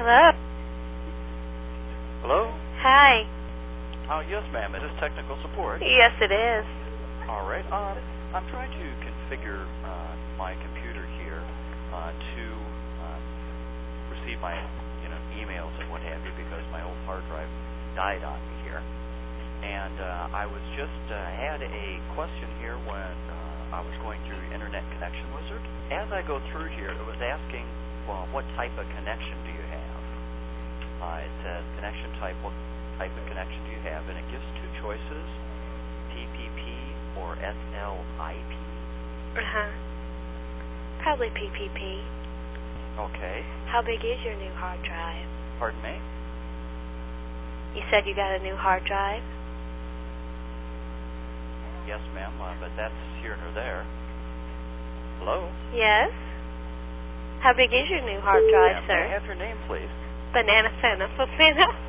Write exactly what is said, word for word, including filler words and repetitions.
Hello. Hello? Hi. Uh, yes, ma'am. It is technical support. Yes, it is. All right. Um, I'm trying to configure uh, my computer here uh, to uh, receive my, you know, emails and what have you, because my old hard drive died on me here. And uh, I was just uh, had a question here when uh, I was going through Internet Connection Wizard. As I go through here, it was asking, well, what type of connection do you have? Uh, it says connection type, what type of connection do you have? And it gives two choices, T P P or S L I P. Uh-huh. Probably P P P. Okay. How big is your new hard drive? Pardon me? You said you got a new hard drive? Yes, ma'am, uh, but that's here nor there. Hello? Yes? How big is your new hard drive, Ma'am, sir? may I have your name, please? Banana Santa Fofino.